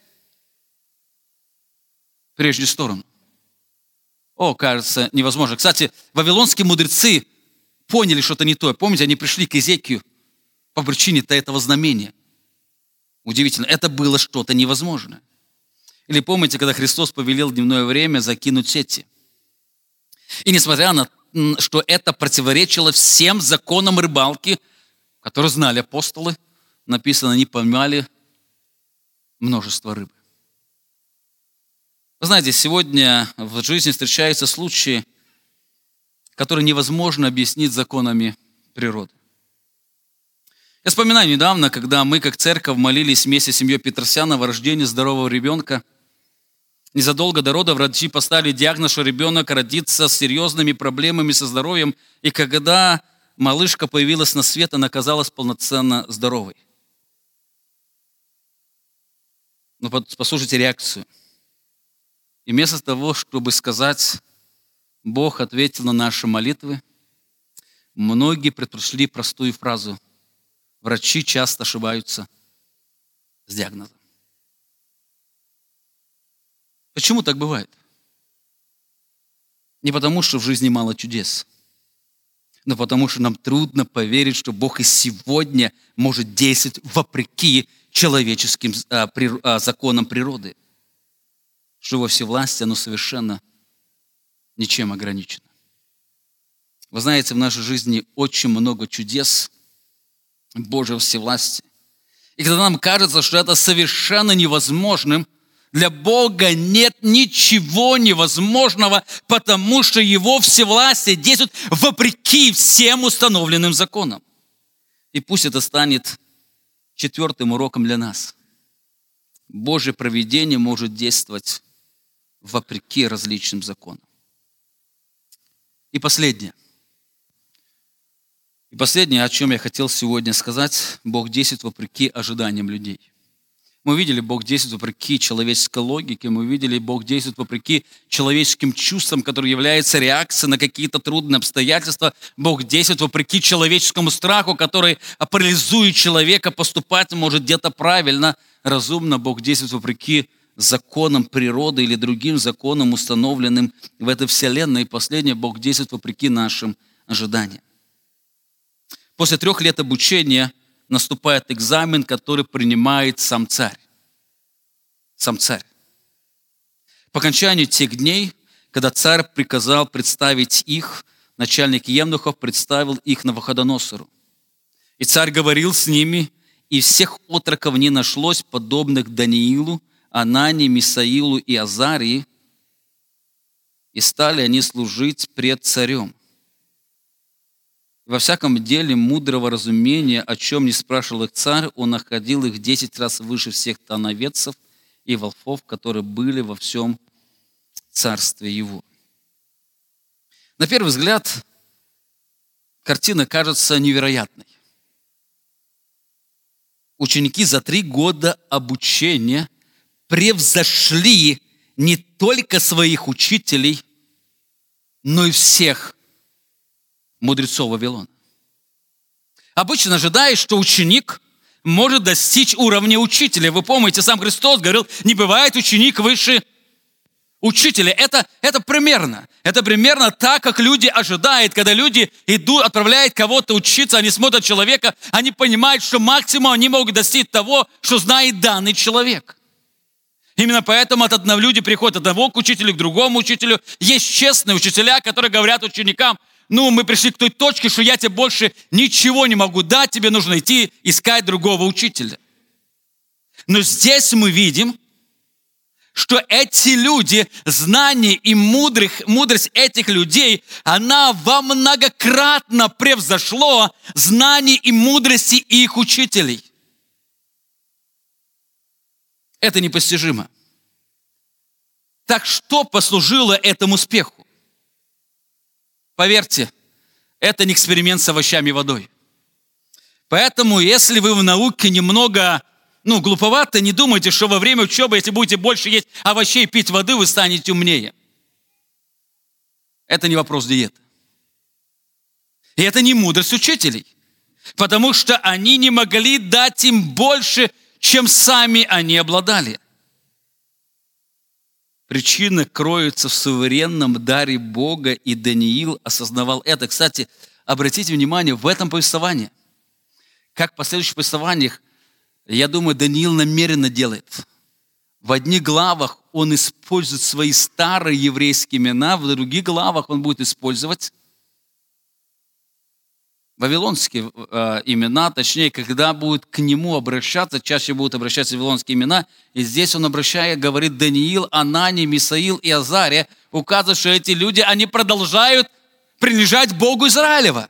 в прежнюю сторону. О, кажется невозможно. Кстати, вавилонские мудрецы поняли что-то не то. Помните, они пришли к Иезекию по причине-то этого знамения. Удивительно, это было что-то невозможное. Или помните, когда Христос повелел в дневное время закинуть сети? И несмотря на то, что это противоречило всем законам рыбалки, которые знали апостолы, написано, они поймали множество рыбы. Вы знаете, сегодня в жизни встречаются случаи, которые невозможно объяснить законами природы. Я вспоминаю недавно, когда мы, как церковь, молились вместе с семьей Петросянова о рождении здорового ребенка. Незадолго до родов врачи поставили диагноз, что ребенок родится с серьезными проблемами со здоровьем. И когда малышка появилась на свет, она оказалась полноценно здоровой. Но послушайте реакцию. И вместо того, чтобы сказать, Бог ответил на наши молитвы, многие предпочли простую фразу. Врачи часто ошибаются с диагнозом. Почему так бывает? Не потому, что в жизни мало чудес, но потому, что нам трудно поверить, что Бог и сегодня может действовать вопреки человеческим а, при, а, законам природы, что во всевластии оно совершенно ничем ограничено. Вы знаете, в нашей жизни очень много чудес Божьего всевластия. И когда нам кажется, что это совершенно невозможным, для Бога нет ничего невозможного, потому что Его всевластие действует вопреки всем установленным законам. И пусть это станет четвертым уроком для нас. Божье провидение может действовать вопреки различным законам. И последнее. И последнее, о чем я хотел сегодня сказать, Бог действует вопреки ожиданиям людей. Мы видели, Бог действует вопреки человеческой логике, мы видели, Бог действует вопреки человеческим чувствам, которые являются реакцией на какие-то трудные обстоятельства. Бог действует вопреки человеческому страху, который парализует человека поступать, может, где-то правильно, разумно. Бог действует вопреки законам природы или другим законам, установленным в этой вселенной. И последнее, Бог действует вопреки нашим ожиданиям. После трех лет обучения наступает экзамен, который принимает сам царь. Сам царь. По окончанию тех дней, когда царь приказал представить их, начальник евнухов представил их Навуходоносору. И царь говорил с ними, и всех отроков не нашлось, подобных Даниилу, Анании, Мисаилу и Азарии, и стали они служить пред царем. Во всяком деле мудрого разумения, о чем не спрашивал их царь, он находил их десять раз выше всех тановецов и волхвов, которые были во всем царстве его. На первый взгляд, картина кажется невероятной. Ученики за три года обучения превзошли не только своих учителей, но и всех мудрецов Вавилона. Обычно ожидаешь, что ученик может достичь уровня учителя. Вы помните, сам Христос говорил, не бывает ученик выше учителя. Это, это примерно. Это примерно так, как люди ожидают, когда люди идут, отправляют кого-то учиться, они смотрят человека, они понимают, что максимум они могут достичь того, что знает данный человек. Именно поэтому от одного люди приходят от одного к учителю, к другому учителю. Есть честные учителя, которые говорят ученикам, ну, мы пришли к той точке, что я тебе больше ничего не могу дать, тебе нужно идти искать другого учителя. Но здесь мы видим, что эти люди, знание и мудрых, мудрость этих людей, она во многократно превзошло знание и мудрости их учителей. Это непостижимо. Так что послужило этому успеху? Поверьте, это не эксперимент с овощами и водой. Поэтому, если вы в науке немного ну, глуповато, не думайте, что во время учебы, если будете больше есть овощей, пить воды, вы станете умнее. Это не вопрос диеты. И это не мудрость учителей, потому что они не могли дать им больше, чем сами они обладали. Причина кроется в суверенном даре Бога, и Даниил осознавал это. Кстати, обратите внимание, в этом повествовании, как в последующих повествованиях, я думаю, Даниил намеренно делает. В одних главах он использует свои старые еврейские имена, в других главах он будет использовать вавилонские э, имена, точнее, когда будут к нему обращаться, чаще будут обращаться вавилонские имена, и здесь он обращает, говорит Даниил, Анани, Мисаил и Азария, указывает, что эти люди, они продолжают принадлежать Богу Израилева.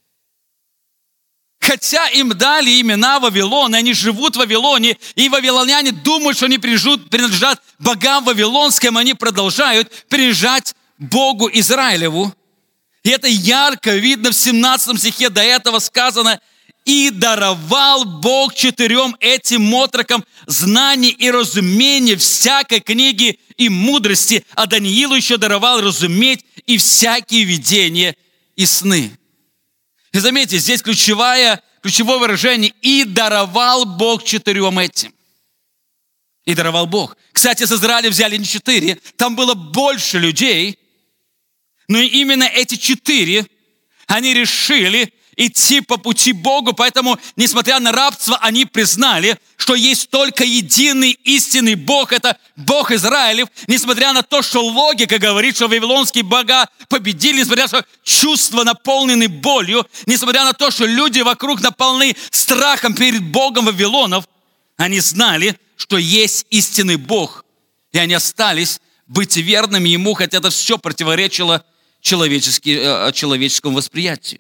Хотя им дали имена Вавилона, они живут в Вавилоне, и вавилоняне думают, что они принадлежат богам вавилонским, они продолжают принадлежать Богу Израилеву. И это ярко видно в семнадцатом стихе, до этого сказано, «И даровал Бог четырем этим отрокам знание и разумение всякой книги и мудрости, а Даниилу еще даровал разуметь и всякие видения и сны». И заметьте, здесь ключевое, ключевое выражение «и даровал Бог четырем этим». И даровал Бог. Кстати, с Израиля взяли не четыре, там было больше людей, но именно эти четыре, они решили идти по пути Богу, поэтому, несмотря на рабство, они признали, что есть только единый истинный Бог, это Бог Израилев, несмотря на то, что логика говорит, что вавилонские бога победили, несмотря на то, что чувства наполнены болью, несмотря на то, что люди вокруг наполнены страхом перед Богом Вавилонов, они знали, что есть истинный Бог, и они остались быть верными Ему, хотя это все противоречило человеческому восприятию.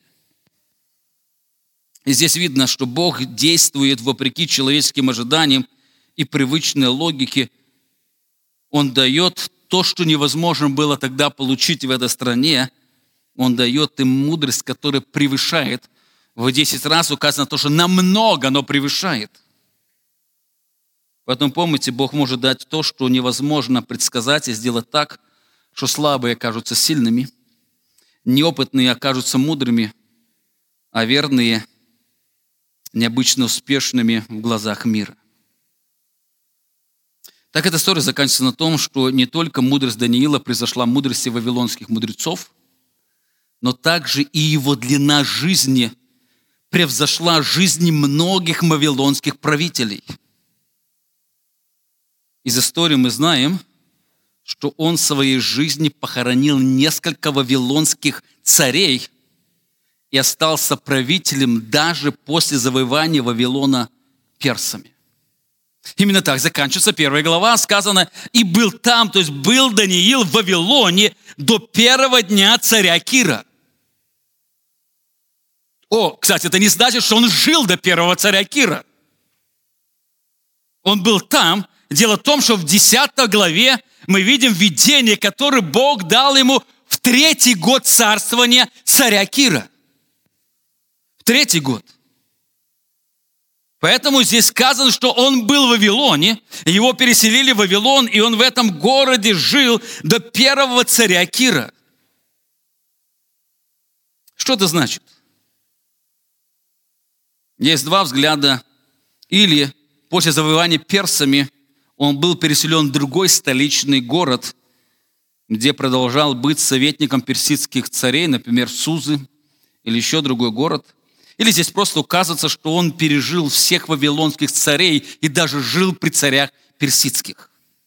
И здесь видно, что Бог действует вопреки человеческим ожиданиям и привычной логике. Он дает то, что невозможно было тогда получить в этой стране. Он дает им мудрость, которая превышает. В десять раз указано то, что намного, но превышает. Поэтому помните, Бог может дать то, что невозможно предсказать и сделать так, что слабые окажутся сильными, неопытные окажутся мудрыми, а верные необычно успешными в глазах мира. Так эта история заканчивается на том, что не только мудрость Даниила превзошла мудрости вавилонских мудрецов, но также и его длина жизни превзошла жизни многих вавилонских правителей. Из истории мы знаем, что он в своей жизни похоронил несколько вавилонских царей и остался правителем даже после завоевания Вавилона персами. Именно так заканчивается первая глава, сказано, «И был там», то есть был Даниил в Вавилоне до первого дня царя Кира. О, кстати, это не значит, что он жил до первого царя Кира. Он был там. Дело в том, что в десятой главе мы видим видение, которое Бог дал ему в третий год царствования царя Кира. В третий год. Поэтому здесь сказано, что он был в Вавилоне, его переселили в Вавилон, и он в этом городе жил до первого царя Кира. Что это значит? Есть два взгляда. Или после завоевания персами он был переселен в другой столичный город, где продолжал быть советником персидских царей, например, Сузы, или еще другой город. Или здесь просто указывается, что он пережил всех вавилонских царей и даже жил при царях персидских.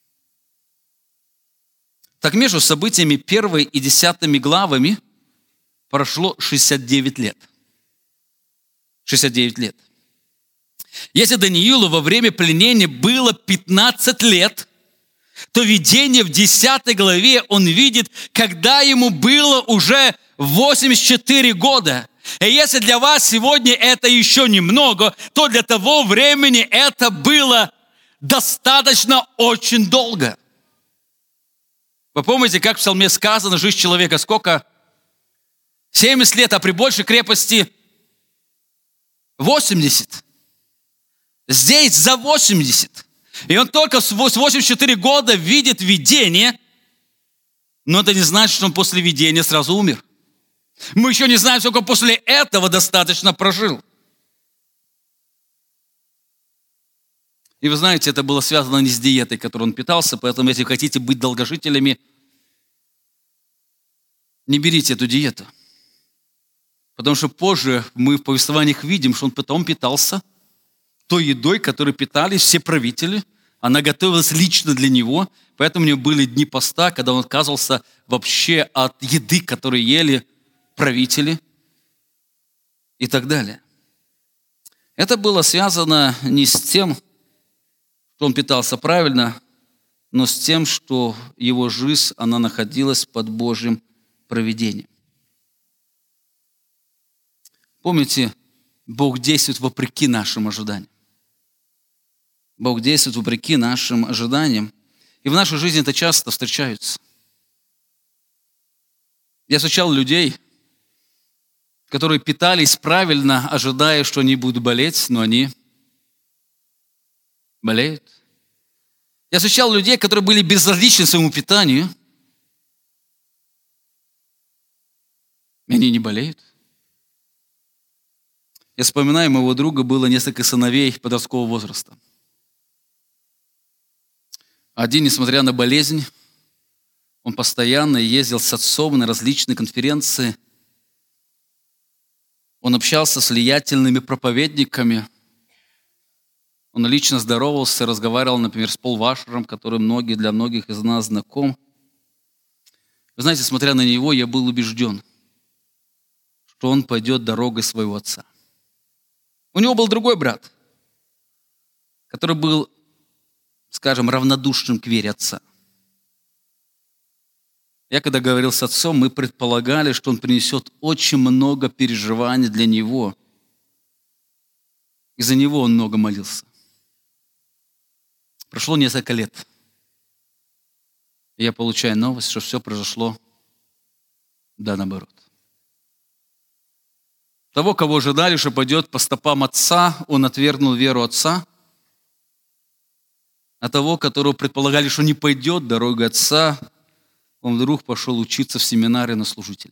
Так между событиями первой и десятыми главами прошло шестьдесят девять лет. шестьдесят девять лет. Если Даниилу во время пленения было пятнадцать лет, то видение в десятой главе он видит, когда ему было уже восемьдесят четыре года. И если для вас сегодня это еще немного, то для того времени это было достаточно очень долго. Вы помните, как в Псалме сказано, жизнь человека сколько? семьдесят лет, а при большей крепости восемьдесят. Здесь за восемьдесят. И он только в восемьдесят четыре года видит видение, но это не значит, что он после видения сразу умер. Мы еще не знаем, сколько после этого достаточно прожил. И вы знаете, это было связано не с диетой, которой он питался, поэтому если хотите быть долгожителями, не берите эту диету. Потому что позже мы в повествованиях видим, что он потом питался той едой, которой питались все правители. Она готовилась лично для него, поэтому у него были дни поста, когда он отказывался вообще от еды, которую ели правители и так далее. Это было связано не с тем, что он питался правильно, но с тем, что его жизнь, она находилась под Божьим провидением. Помните, Бог действует вопреки нашим ожиданиям. Бог действует вопреки нашим ожиданиям. И в нашей жизни это часто встречается. Я встречал людей, которые питались правильно, ожидая, что они будут болеть, но они болеют. Я встречал людей, которые были безразличны своему питанию, и они не болеют. Я вспоминаю, у моего друга было несколько сыновей подросткового возраста. Один, несмотря на болезнь, он постоянно ездил с отцом на различные конференции. Он общался с влиятельными проповедниками. Он лично здоровался, разговаривал, например, с Пол Вашером, который многие, для многих из нас знаком. Вы знаете, смотря на него, я был убежден, что он пойдет дорогой своего отца. У него был другой брат, который был, скажем, равнодушным к вере отца. Я когда говорил с отцом, мы предполагали, что он принесет очень много переживаний для него. Из-за него он много молился. Прошло несколько лет. И я получаю новость, что все произошло да наоборот. Того, кого ожидали, что пойдет по стопам отца, он отвергнул веру отца. А того, которого предполагали, что не пойдет дорогой отца, он вдруг пошел учиться в семинарии на служителя.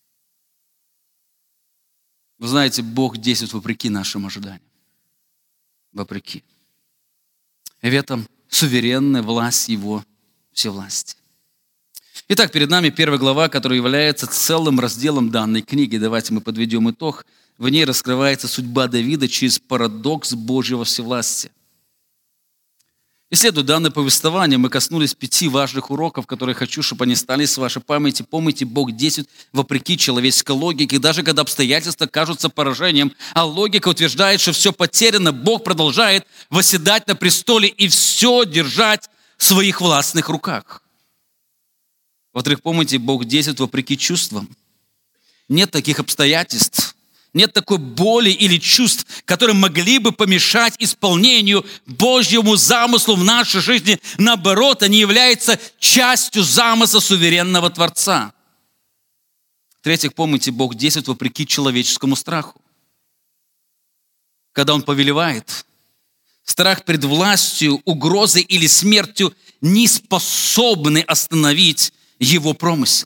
Вы знаете, Бог действует вопреки нашим ожиданиям. Вопреки. И в этом суверенная власть Его всевластия. Итак, перед нами первая глава, которая является целым разделом данной книги. Давайте мы подведем итог. В ней раскрывается судьба Давида через парадокс Божьего всевластия. Исследуя данное повествование, мы коснулись пяти важных уроков, которые хочу, чтобы они остались в вашей памяти. Помните, Бог действует вопреки человеческой логике. Даже когда обстоятельства кажутся поражением, а логика утверждает, что все потеряно, Бог продолжает восседать на престоле и все держать в своих властных руках. Во-вторых, помните, Бог действует вопреки чувствам. Нет таких обстоятельств, нет такой боли или чувств, которые могли бы помешать исполнению Божьему замыслу в нашей жизни. Наоборот, они являются частью замысла суверенного Творца. В-третьих, помните, Бог действует вопреки человеческому страху. Когда Он повелевает, страх перед властью, угрозой или смертью не способны остановить Его промысел.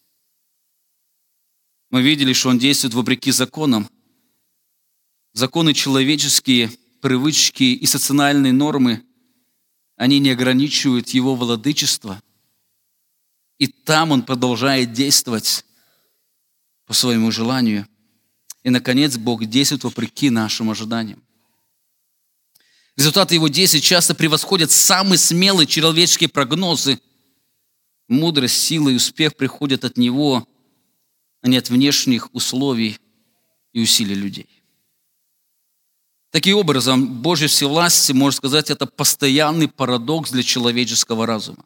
Мы видели, что Он действует вопреки законам. Законы человеческие, привычки и социальные нормы, они не ограничивают Его владычество. И там Он продолжает действовать по своему желанию. И, наконец, Бог действует вопреки нашим ожиданиям. Результаты Его действий часто превосходят самые смелые человеческие прогнозы. Мудрость, сила и успех приходят от Него, а не от внешних условий и усилий людей. Таким образом, Божье всевластие, можно сказать, это постоянный парадокс для человеческого разума.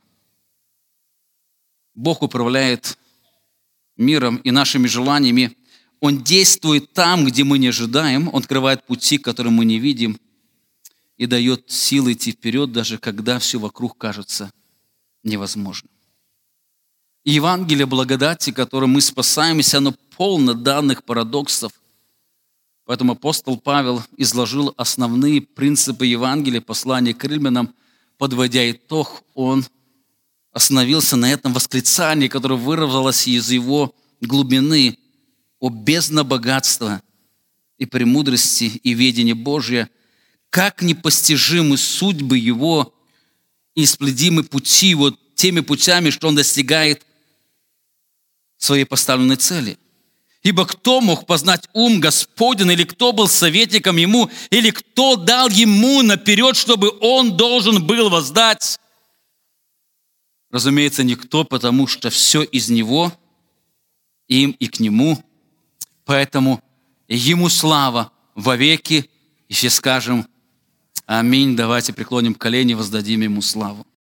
Бог управляет миром и нашими желаниями. Он действует там, где мы не ожидаем. Он открывает пути, которые мы не видим, и дает силы идти вперед, даже когда все вокруг кажется невозможным. И Евангелие благодати, которым мы спасаемся, оно полно данных парадоксов. Поэтому апостол Павел изложил основные принципы Евангелия, послания к римлянам. Подводя итог, он остановился на этом восклицании, которое вырвалось из его глубины: «О бездна богатства и премудрости и ведения Божия, как непостижимы судьбы Его и испледимы пути Его теми путями, что Он достигает своей поставленной цели. Ибо кто мог познать ум Господень, или кто был советником Ему, или кто дал Ему наперед, чтобы Он должен был воздать? Разумеется, никто, потому что все из Него, им и к Нему. Поэтому Ему слава вовеки». И все скажем аминь. Давайте преклоним колени, воздадим Ему славу.